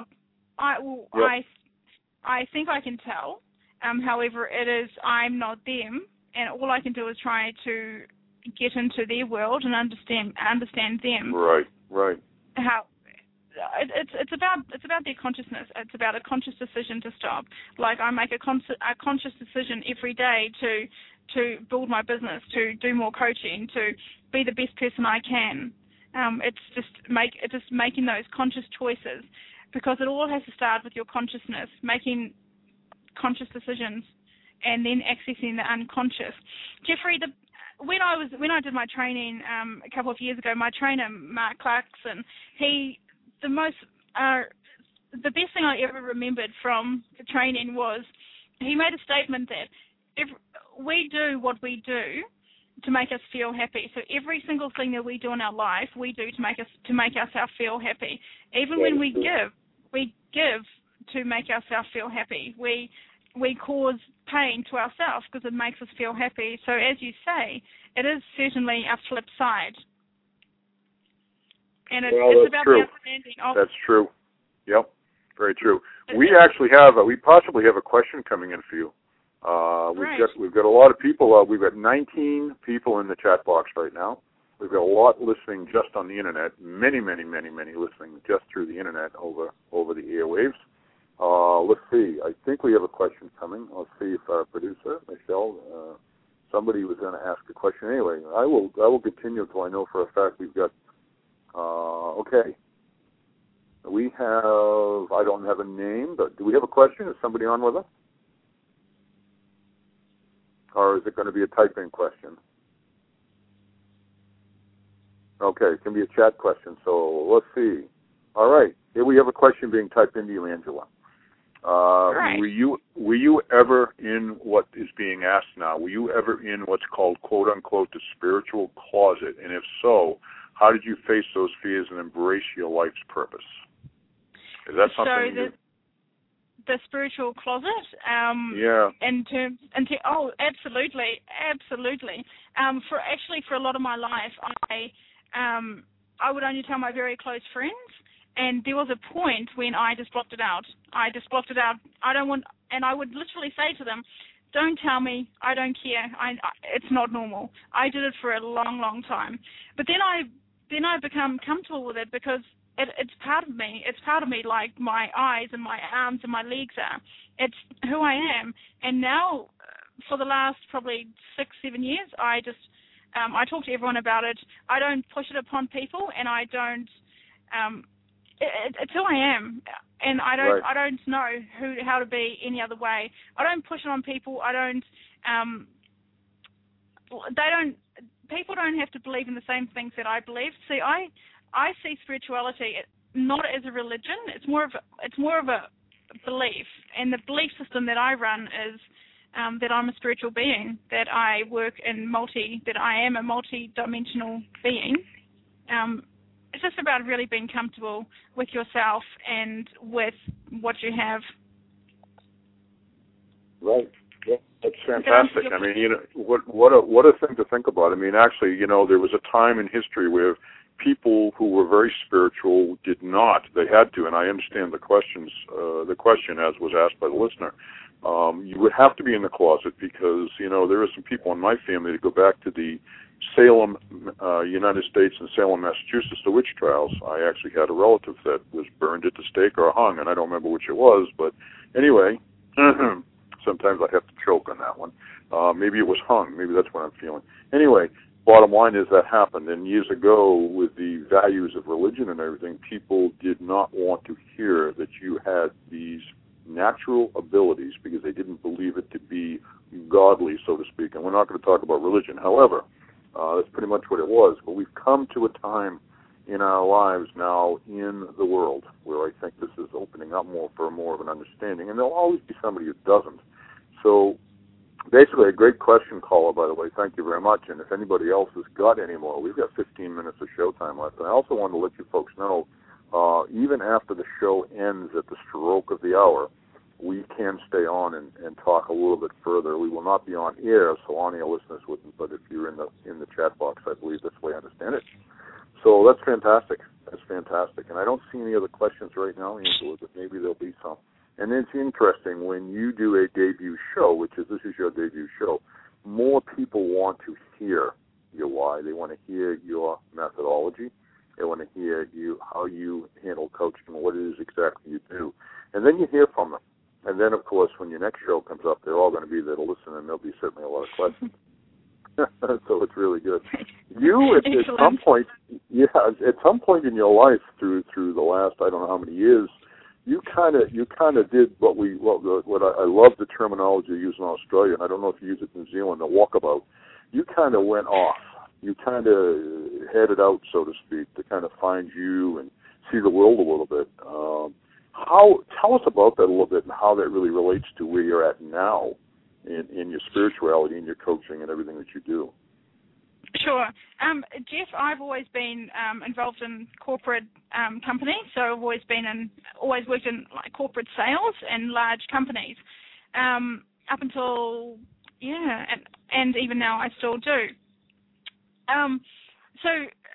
I think I can tell. However, I'm not them, and all I can do is try to get into their world and understand them. Right. How it's about their consciousness. It's about a conscious decision to stop. Like I make a conscious decision every day to build my business, to do more coaching, to be the best person I can. It's just making those conscious choices, because it all has to start with your consciousness, making conscious decisions, and then accessing the unconscious. Jeffrey, when I did my training a couple of years ago, my trainer Mark Clarkson, the best thing I ever remembered from the training was he made a statement that if we do what we do to make us feel happy. So every single thing that we do in our life, we do to make ourselves feel happy. Even when we give to make ourselves feel happy. We cause pain to ourselves because it makes us feel happy. So as you say, it is certainly a flip side. And it's about the understanding of... That's true. Yep, very true. We possibly have a question coming in for you. We've got a lot of people. We've got 19 people in the chat box right now. We've got a lot listening just on the internet. Many listening just through the internet over the airwaves. Let's see. I think we have a question coming. Let's see if our producer, Michelle, somebody was going to ask a question. Anyway, I will continue until I know for a fact we've got. Okay. We have. I don't have a name, but do we have a question? Is somebody on with us? Or is it going to be a type-in question? Okay, it can be a chat question. So let's see. All right, here we have a question being typed into you, Angela. Right. Were you ever in what is being asked now? Were you ever in what's called, quote unquote, the spiritual closet? And if so, how did you face those fears and embrace your life's purpose? Is that something? The spiritual closet. Yeah. Absolutely. For a lot of my life, I would only tell my very close friends, and there was a point when I just blocked it out. I don't want, and I would literally say to them, "Don't tell me. I don't care. It's not normal." I did it for a long time, but then I become comfortable with it because it's part of me. It's part of me, like my eyes and my arms and my legs are. It's who I am. And now, for the last probably 6-7 years, I talk to everyone about it. I don't push it upon people, and I don't. It's who I am, and I don't know how to be any other way. I don't push it on people. I don't. People don't have to believe in the same things that I believe. See, I see spirituality not as a religion. It's more of a belief, and the belief system that I run is that I'm a spiritual being, that I am a multi-dimensional being. It's just about really being comfortable with yourself and with what you have. Right. Yeah, that's fantastic. I mean, what a thing to think about. I mean, actually, there was a time in history where people who were very spiritual did not. They had to, and I understand the question as was asked by the listener. You would have to be in the closet because, there are some people in my family that go back to the Salem, United States, and Salem, Massachusetts, the witch trials. I actually had a relative that was burned at the stake or hung, and I don't remember which it was, but anyway, sometimes I have to choke on that one. Maybe it was hung. Maybe that's what I'm feeling. Anyway, bottom line is that happened, and years ago, with the values of religion and everything, people did not want to hear that you had these natural abilities because they didn't believe it to be godly, so to speak. And we're not going to talk about religion. However, that's pretty much what it was. But we've come to a time in our lives now in the world where I think this is opening up more for more of an understanding. And there'll always be somebody who doesn't. So Basically, a great question, caller, by the way. Thank you very much. And if anybody else has got any more, we've got 15 minutes of showtime left. And I also want to let you folks know, even after the show ends at the stroke of the hour, we can stay on and talk a little bit further. We will not be on air, so on-air listeners wouldn't, but if you're in the chat box, I believe that's the way I understand it. So that's fantastic. That's fantastic. And I don't see any other questions right now, Angela, but maybe there'll be some. And it's interesting, when you do a debut show, this is your debut show, more people want to hear your why. They want to hear your methodology. They want to hear how you handle coaching and what it is exactly you do. And then you hear from them. And then, of course, when your next show comes up, they're all going to be there to listen, and there'll be certainly a lot of questions. So it's really good. You, at some point, at some point in your life, through the last, I don't know how many years, you kind of did what I love the terminology you use in Australia, and I don't know if you use it in New Zealand, the walkabout. You kind of went off. You kind of headed out, so to speak, to kind of find you and see the world a little bit. Tell us about that a little bit and how that really relates to where you're at now in your spirituality and your coaching and everything that you do. Sure. Jeff, I've always been involved in corporate companies, so I've always worked in like corporate sales and large companies. Up until, and even now I still do. So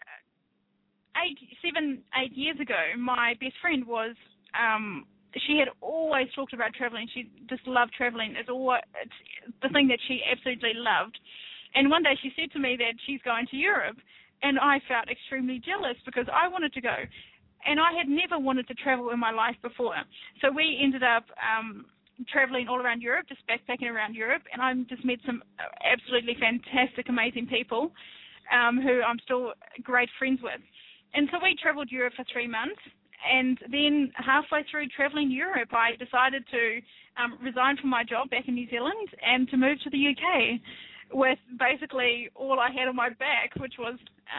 8 years ago, my best friend was, she had always talked about traveling. She just loved traveling. It's the thing that she absolutely loved. And one day she said to me that she's going to Europe, and I felt extremely jealous because I wanted to go. And I had never wanted to travel in my life before. So we ended up traveling all around Europe, just backpacking around Europe, and I just met some absolutely fantastic, amazing people who I'm still great friends with. And so we traveled Europe for 3 months. And then halfway through traveling Europe, I decided to resign from my job back in New Zealand and to move to the UK with basically all I had on my back, which was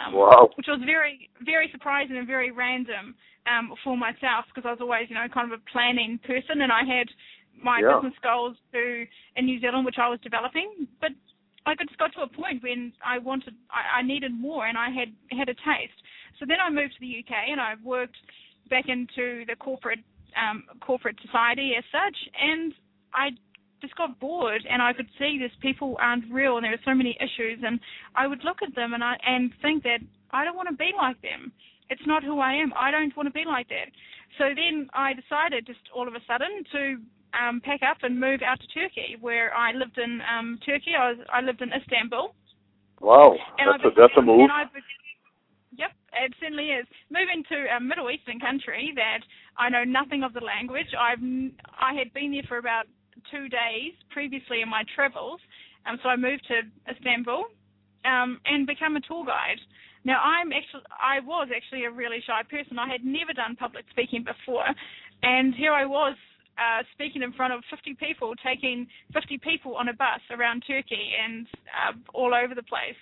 very, very surprising and very random for myself, because I was always, kind of a planning person, and I had my business goals in New Zealand, which I was developing. But I just got to a point when I needed more, and I had a taste. So then I moved to the UK, and I worked back into the corporate society as such, and I just got bored, and I could see these people aren't real, and there were so many issues, and I would look at them and think that I don't want to be like them. It's not who I am. I don't want to be like that. So then I decided just all of a sudden to pack up and move out to Turkey, where I lived in Turkey. I lived in Istanbul. Wow, that's a move. Yep, it certainly is. Moving to a Middle Eastern country that I know nothing of the language. I had been there for about 2 days previously in my travels, so I moved to Istanbul and become a tour guide. Now, I was actually a really shy person. I had never done public speaking before, and here I was speaking in front of 50 people, taking 50 people on a bus around Turkey and all over the place.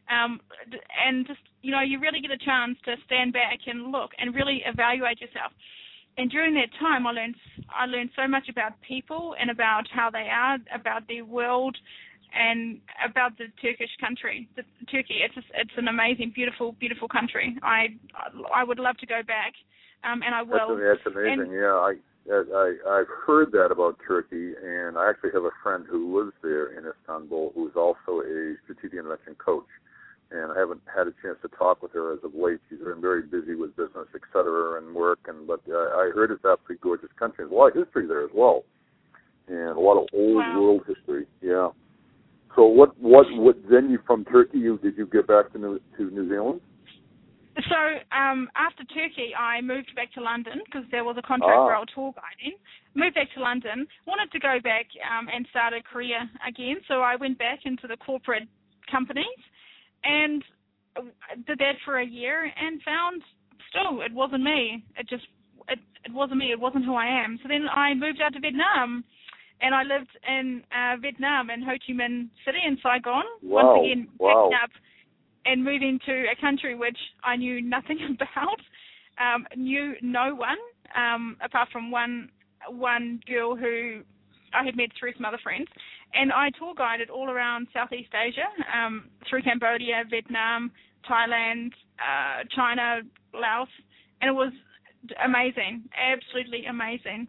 And just, you really get a chance to stand back and look and really evaluate yourself. And during that time, I learned so much about people and about how they are, about their world, and about the Turkish country. Turkey, it's an amazing, beautiful, beautiful country. I would love to go back, and I will. That's amazing. I've heard that about Turkey, and I actually have a friend who lives there in Istanbul who is also a strategic intervention coach. And I haven't had a chance to talk with her as of late. She's been very busy with business, et cetera, and work. But I heard it's a pretty gorgeous country. There's a lot of history there as well, and a lot of old world history. Yeah. So what then? You from Turkey? Did you get back to New Zealand? So after Turkey, I moved back to London because there was a contract role tour guiding. Moved back to London. Wanted to go back and start a career again. So I went back into the corporate companies. And did that for a year and found still it wasn't me. It wasn't me. It wasn't who I am. So then I moved out to Vietnam, and I lived in Vietnam in Ho Chi Minh City in Saigon. Wow. Once again, picking up and moving to a country which I knew nothing about, knew no one apart from one girl who I had met through some other friends, and I tour guided all around Southeast Asia, through Cambodia, Vietnam, Thailand, China, Laos, and it was amazing, absolutely amazing.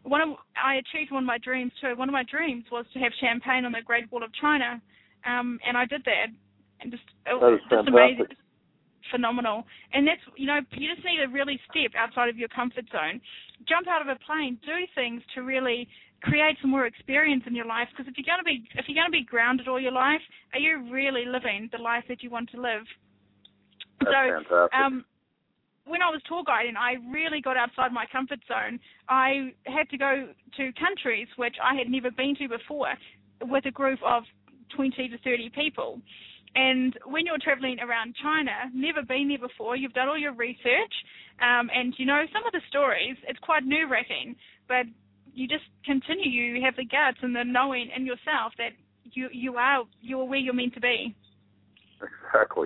I achieved one of my dreams too. One of my dreams was to have champagne on the Great Wall of China, and I did that. And it was just amazing, phenomenal. And that's, you just need to really step outside of your comfort zone. Jump out of a plane, do things to really create some more experience in your life. Because if you're going to be grounded all your life, are you really living the life that you want to live? That's fantastic. When I was tour guiding, I really got outside my comfort zone. I had to go to countries which I had never been to before with a group of 20 to 30 people. And when you're traveling around China, never been there before, you've done all your research, and some of the stories, it's quite nerve-wracking, but you just continue. You have the guts and the knowing in yourself that you're where you're meant to be. Exactly.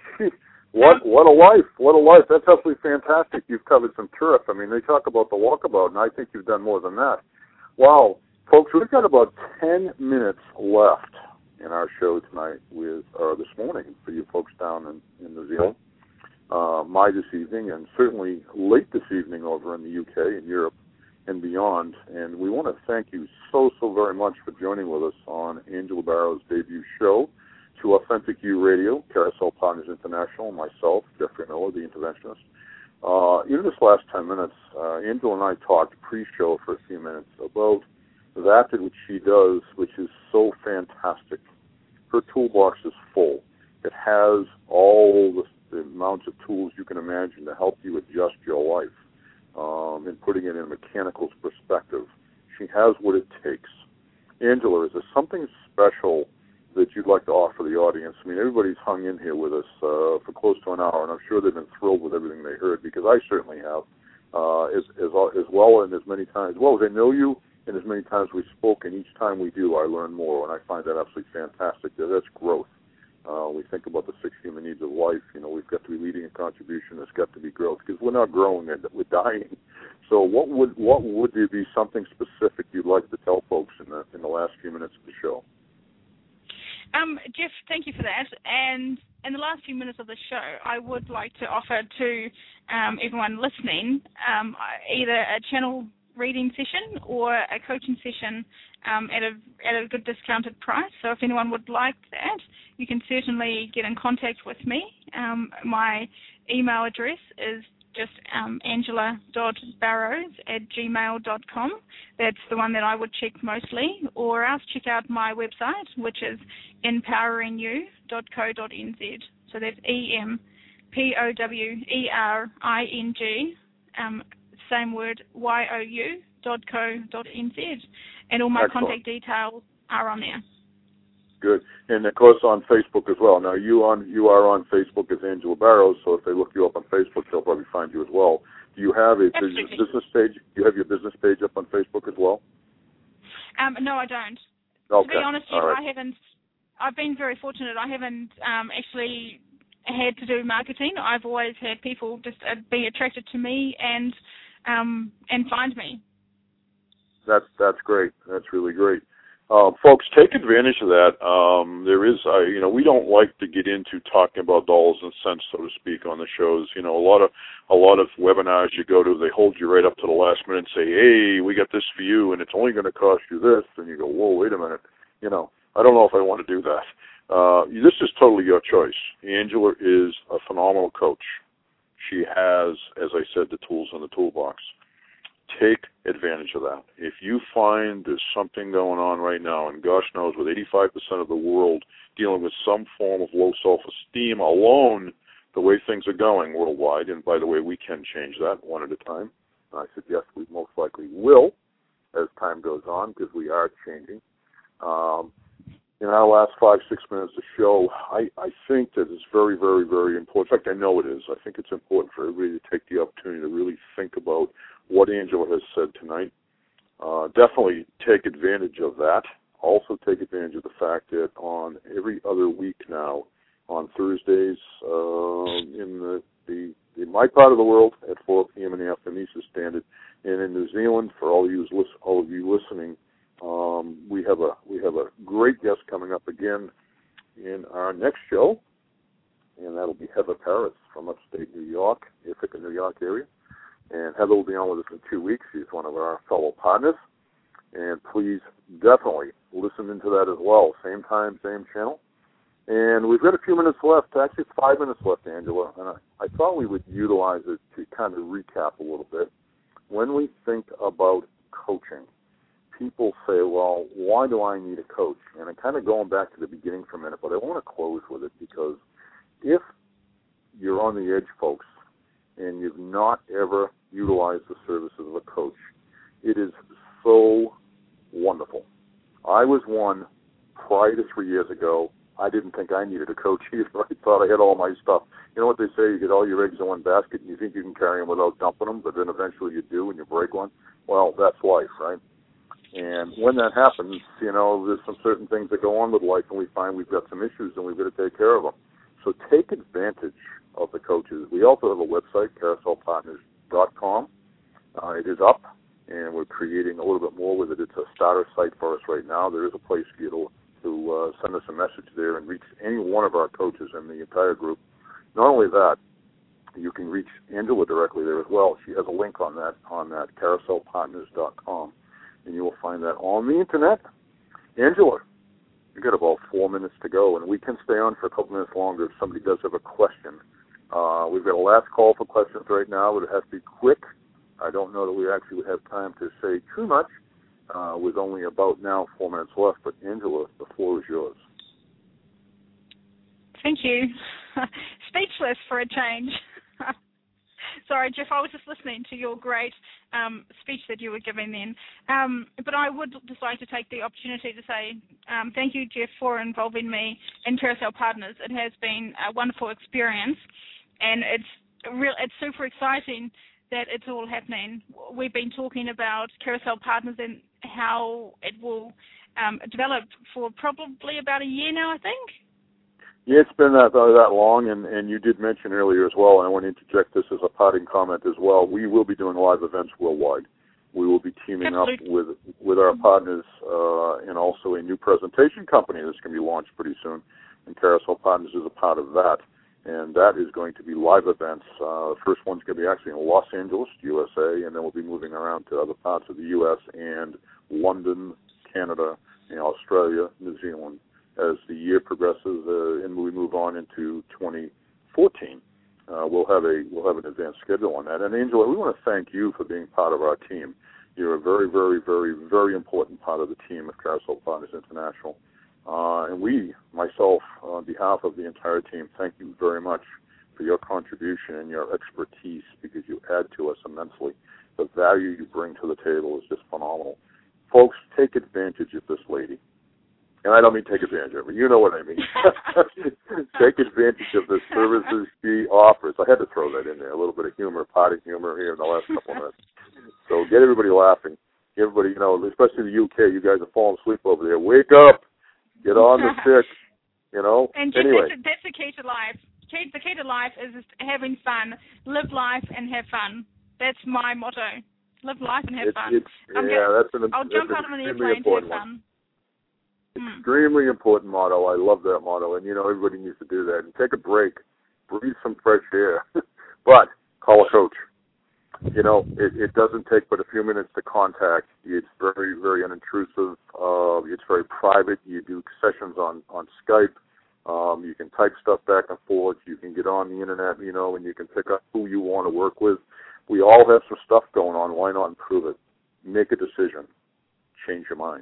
What a life. What a life. That's absolutely fantastic. You've covered some turf. I mean, they talk about the walkabout, and I think you've done more than that. Wow. Folks, we've got about 10 minutes left in our show tonight this morning for you folks down in New Zealand, this evening, and certainly late this evening over in the UK and Europe and beyond. And we want to thank you so very much for joining with us on Angela Barrow's debut show to Authentic You Radio, Carousel Partners International, myself, Jeffrey Miller, the interventionist. In this last 10 minutes, Angela and I talked pre-show for a few minutes about that which she does, which is so fantastic. Her toolbox is full. It has all the amounts of tools you can imagine to help you adjust your life, and putting it in a mechanical's perspective. She has what it takes. Angela, is there something special that you'd like to offer the audience? I mean, everybody's hung in here with us for close to an hour, and I'm sure they've been thrilled with everything they heard, because I certainly have, as well, and as many times, as I know you, and as many times we spoke, and each time we do, I learn more, and I find that absolutely fantastic. That's growth. We think about the 6 human needs of life. We've got to be leading a contribution. There's got to be growth, because we're not growing, we're dying. So what would there be something specific you'd like to tell folks in the last few minutes of the show? Jeff, thank you for that. And in the last few minutes of the show, I would like to offer to everyone listening either a channel reading session or a coaching session at a good discounted price. So if anyone would like that, you can certainly get in contact with me. My email address is just angela.barrows@gmail.com. That's the one that I would check mostly. Or else check out my website, which is empoweringyou.co.nz. So that's EMPOWERING, same word, YOU.co.nz. And all my Excellent. Contact details are on there. Good. And, of course, on Facebook as well. Now, you are on Facebook as Angela Barrows, so if they look you up on Facebook, they'll probably find you as well. Do you have a business page? Do you have your business page up on Facebook as well? No, I don't. Okay. To be honest, right. I haven't. I've been very fortunate. I haven't actually had to do marketing. I've always had people just be attracted to me and find me. That's great. That's really great. Folks, take advantage of that. There is, we don't like to get into talking about dollars and cents, so to speak, on the shows. A lot of webinars you go to, they hold you right up to the last minute and say, hey, we got this for you, and it's only going to cost you this. And you go, whoa, wait a minute. I don't know if I want to do that. This is totally your choice. Angela is a phenomenal coach. She has, as I said, the tools in the toolbox. Take advantage of that. If you find there's something going on right now, and gosh knows with 85% of the world dealing with some form of low self-esteem alone, the way things are going worldwide, and by the way, we can change that one at a time. I suggest we most likely will as time goes on, because we are changing. In our last 5-6 minutes of show, I think that it's very, very, very important. In fact, I know it is. I think it's important for everybody to take the opportunity to really think about what Angela has said tonight. Definitely take advantage of that. Also take advantage of the fact that on every other week now, on Thursdays, in my part of the world at 4 p.m. in the afternoon Eastern Standard, and in New Zealand, for all of you listening, We have a great guest coming up again in our next show, and that'll be Heather Paris from upstate New York, Ithaca, New York area. And Heather will be on with us in 2 weeks. She's one of our fellow partners. And please definitely listen into that as well. Same time, same channel. And we've got a few minutes left. Actually, 5 minutes left, Angela. And I thought we would utilize it to kind of recap a little bit. When we think about coaching, people say, well, why do I need a coach? And I'm kind of going back to the beginning for a minute, but I want to close with it because if you're on the edge, folks, and you've not ever utilized the services of a coach, it is so wonderful. I was one prior to 3 years ago. I didn't think I needed a coach either. I thought I had all my stuff. You know what they say, you get all your eggs in one basket and you think you can carry them without dumping them, but then eventually you do and you break one. Well, that's life, right? And when that happens, you know, there's some certain things that go on with life, and we find we've got some issues, and we've got to take care of them. So take advantage of the coaches. We also have a website, carouselpartners.com. It is up, and we're creating a little bit more with it. It's a starter site for us right now. There is a place for you to send us a message there and reach any one of our coaches in the entire group. Not only that, you can reach Angela directly there as well. She has a link on that carouselpartners.com. And you will find that on the internet. Angela, you've got about 4 minutes to go, and we can stay on for a couple minutes longer if somebody does have a question. We've got a last call for questions right now, but it has to be quick. I don't know that we actually would have time to say too much with only about now 4 minutes left, but Angela, the floor is yours. Thank you. Speechless for a change. Sorry, Jeff, I was just listening to your great speech that you were giving then. But I would just like to take the opportunity to say thank you, Jeff, for involving me in Carousel Partners. It has been a wonderful experience, and it's super exciting that it's all happening. We've been talking about Carousel Partners and how it will develop for probably about a year now, I think. Yeah, it's been that long, and you did mention earlier as well, and I want to interject this as a parting comment as well. We will be doing live events worldwide. We will be teaming Absolutely. up with our partners and also a new presentation company that's going to be launched pretty soon, and Carousel Partners is a part of that, and that is going to be live events. The first one's going to be actually in Los Angeles, USA, and then we'll be moving around to other parts of the U.S. and London, Canada, and Australia, New Zealand. As the year progresses and we move on into 2014, we'll have an advanced schedule on that. And Angela, we want to thank you for being part of our team. You're a very, very, very, very important part of the team of Carousel Partners International. And myself, on behalf of the entire team, thank you very much for your contribution and your expertise, because you add to us immensely. The value you bring to the table is just phenomenal. Folks, take advantage of this lady. And I don't mean take advantage of her. You know what I mean. Take advantage of the services she offers. I had to throw that in there, a little bit of humor, potty humor here in the last couple of minutes. So get everybody laughing. Everybody, you know, especially the UK, you guys are falling asleep over there. Wake up. Get on the stick, you know. And anyway. That's the key to life. The key to life is having fun. Live life and have fun. That's my motto. Live life and have fun. I'll jump out of an airplane to have fun. Extremely important motto. I love that motto, and you know everybody needs to do that. And take a break, breathe some fresh air, but call a coach. You know, it doesn't take but a few minutes to contact. It's very, very unintrusive. It's very private. You do sessions on Skype. You can type stuff back and forth. You can get on the internet, you know, and you can pick up who you want to work with. We all have some stuff going on. Why not improve it? Make a decision. Change your mind.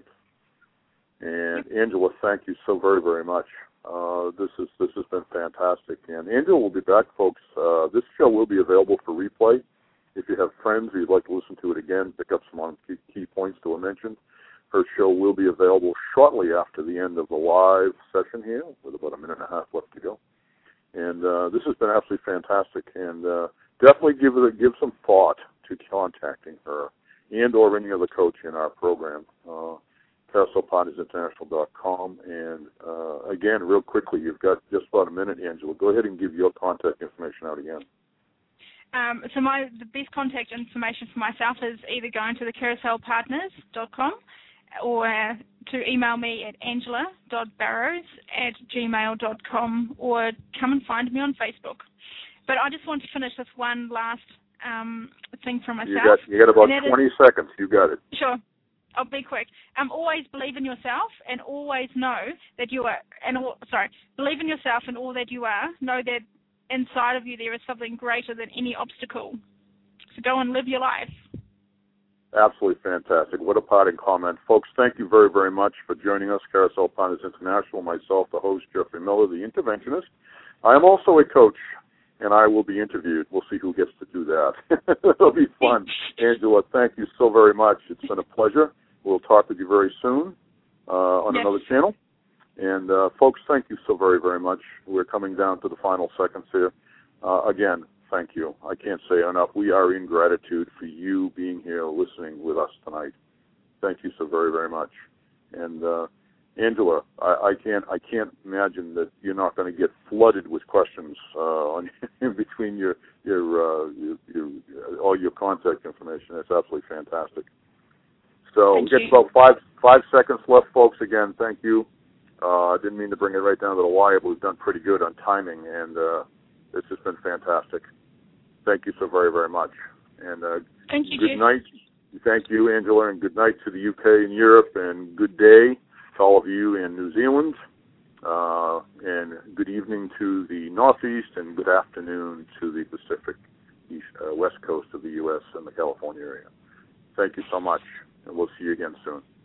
And Angela, thank you so very, very much. This has been fantastic. And Angela will be back, folks. This show will be available for replay. If you have friends or you'd like to listen to it again, pick up some key points that were mentioned. Her show will be available shortly after the end of the live session here, with about a minute and a half left to go. And this has been absolutely fantastic. And definitely give some thought to contacting her and or any other coach in our program. CarouselPartnersInternational.com. And again, real quickly, you've got just about a minute, Angela. Go ahead and give your contact information out again. So the best contact information for myself is either going to the CarouselPartners.com or to email me at angela.barrows@gmail.com, or come and find me on Facebook. But I just want to finish with one last thing from myself. You got about 20 seconds. You got it. Sure. I'll be quick. Always believe in yourself, and always know that you are. Believe in yourself and all that you are. Know that inside of you there is something greater than any obstacle. So go and live your life. Absolutely fantastic. What a parting comment. Folks, thank you very, very much for joining us. Carousel Partners International, myself, the host, Jeffrey Miller, the interventionist. I am also a coach, and I will be interviewed. We'll see who gets to do that. It'll be fun. Angela, thank you so very much. It's been a pleasure. We'll talk with you very soon on another channel. And, folks, thank you so very, very much. We're coming down to the final seconds here. Again, thank you. I can't say enough. We are in gratitude for you being here listening with us tonight. Thank you so very, very much. And, Angela, I can't imagine that you're not going to get flooded with questions in between all your contact information. That's absolutely fantastic. So we get about five seconds left, folks. Again, thank you. I didn't mean to bring it right down to the wire, but we've done pretty good on timing, and it's just been fantastic. Thank you so very, very much. And thank you, good night. Thank you, Angela, and good night to the UK and Europe, and good day to all of you in New Zealand, and good evening to the Northeast, and good afternoon to the Pacific West Coast of the U.S. and the California area. Thank you so much, and we'll see you again soon.